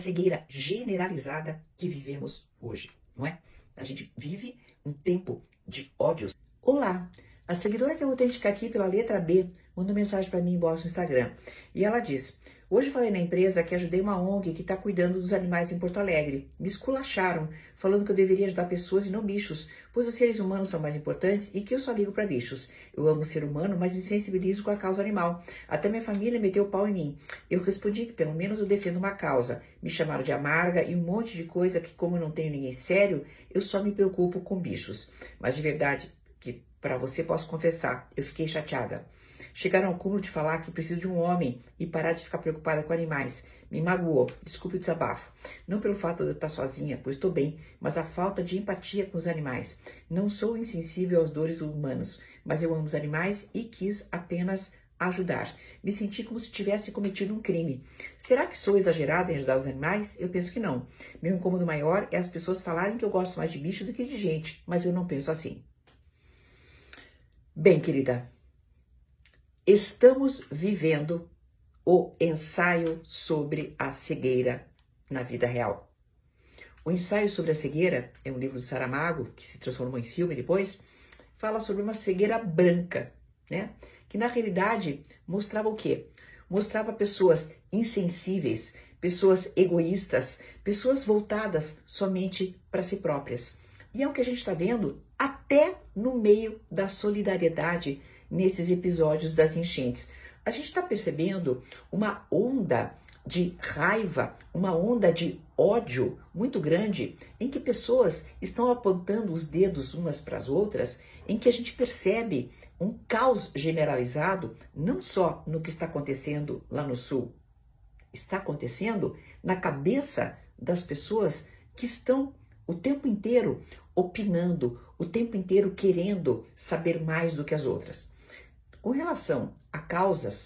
cegueira generalizada que vivemos hoje, não é? A gente vive um tempo de ódios. Olá, a seguidora que eu vou autenticar aqui pela letra B mandou mensagem para mim em no Instagram. E ela diz: hoje falei na empresa que ajudei uma ONG que está cuidando dos animais em Porto Alegre. Me esculacharam, falando que eu deveria ajudar pessoas e não bichos, pois os seres humanos são mais importantes e que eu só ligo para bichos. Eu amo o ser humano, mas me sensibilizo com a causa animal. Até minha família meteu o pau em mim. Eu respondi que pelo menos eu defendo uma causa. Me chamaram de amarga e um monte de coisa que, como eu não tenho ninguém sério, eu só me preocupo com bichos. Mas de verdade, que para você posso confessar, eu fiquei chateada. Chegaram ao cúmulo de falar que preciso de um homem e parar de ficar preocupada com animais. Me magoou, desculpe o desabafo. Não pelo fato de eu estar sozinha, pois estou bem, mas a falta de empatia com os animais. Não sou insensível às dores humanas, mas eu amo os animais e quis apenas ajudar. Me senti como se tivesse cometido um crime. Será que sou exagerada em ajudar os animais? Eu penso que não. Meu incômodo maior é as pessoas falarem que eu gosto mais de bicho do que de gente, mas eu não penso assim. Bem, querida, estamos vivendo o ensaio sobre a cegueira na vida real. O ensaio sobre a cegueira é um livro do Saramago, que se transformou em filme depois, fala sobre uma cegueira branca, né? Que na realidade mostrava o quê? Mostrava pessoas insensíveis, pessoas egoístas, pessoas voltadas somente para si próprias. E é o que a gente está vendo até no meio da solidariedade nesses episódios das enchentes. A gente está percebendo uma onda de raiva, uma onda de ódio muito grande, em que pessoas estão apontando os dedos umas para as outras, em que a gente percebe um caos generalizado, não só no que está acontecendo lá no Sul, está acontecendo na cabeça das pessoas que estão o tempo inteiro opinando, o tempo inteiro querendo saber mais do que as outras. Com relação a causas,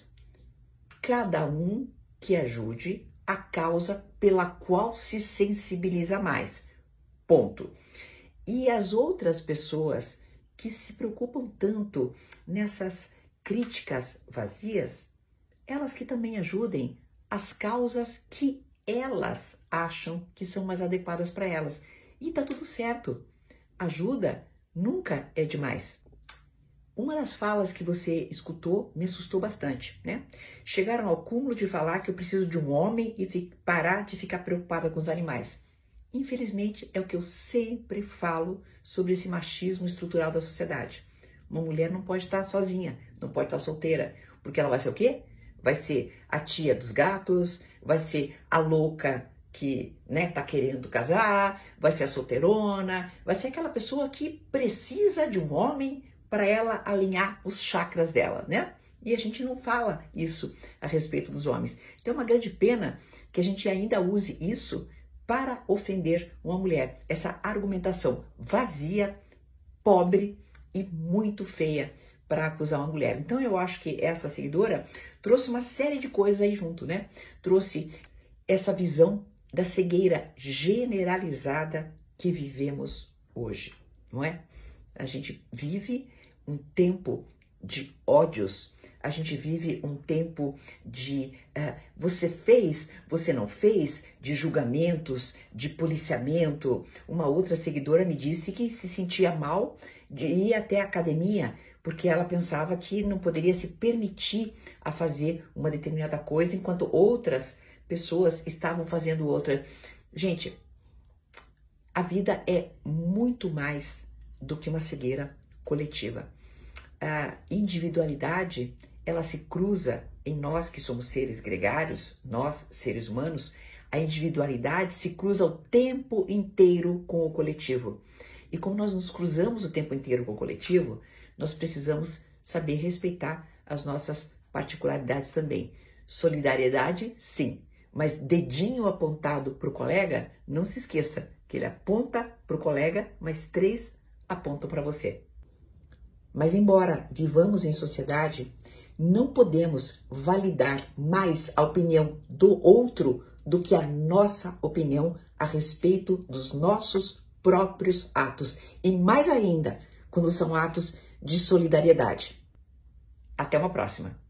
cada um que ajude a causa pela qual se sensibiliza mais. Ponto. E as outras pessoas que se preocupam tanto nessas críticas vazias, elas que também ajudem as causas que elas acham que são mais adequadas para elas. E tá tudo certo. Ajuda nunca é demais. Uma das falas que você escutou me assustou bastante, né? Chegaram ao cúmulo de falar que eu preciso de um homem e parar de ficar preocupada com os animais. Infelizmente, é o que eu sempre falo sobre esse machismo estrutural da sociedade. Uma mulher não pode estar sozinha, não pode estar solteira, porque ela vai ser o quê? Vai ser a tia dos gatos, vai ser a louca que, né, tá querendo casar, vai ser a solteirona, vai ser aquela pessoa que precisa de um homem para ela alinhar os chakras dela, né? E a gente não fala isso a respeito dos homens. Então é uma grande pena que a gente ainda use isso para ofender uma mulher. Essa argumentação vazia, pobre e muito feia para acusar uma mulher. Então eu acho que essa seguidora trouxe uma série de coisas aí junto, né? Trouxe essa visão da cegueira generalizada que vivemos hoje, não é? A gente vive um tempo de ódios, a gente vive um tempo de você fez, você não fez, de julgamentos, de policiamento. Uma outra seguidora me disse que se sentia mal de ir até a academia, porque ela pensava que não poderia se permitir a fazer uma determinada coisa, enquanto outras pessoas estavam fazendo outra. Gente, a vida é muito mais do que uma cegueira coletiva. A individualidade, ela se cruza em nós que somos seres gregários, nós, seres humanos, a individualidade se cruza o tempo inteiro com o coletivo. E como nós nos cruzamos o tempo inteiro com o coletivo, nós precisamos saber respeitar as nossas particularidades também. Solidariedade, sim, mas dedinho apontado para o colega, não se esqueça que ele aponta para o colega, mas 3 apontam para você. Mas embora vivamos em sociedade, não podemos validar mais a opinião do outro do que a nossa opinião a respeito dos nossos próprios atos. E mais ainda, quando são atos de solidariedade. Até uma próxima.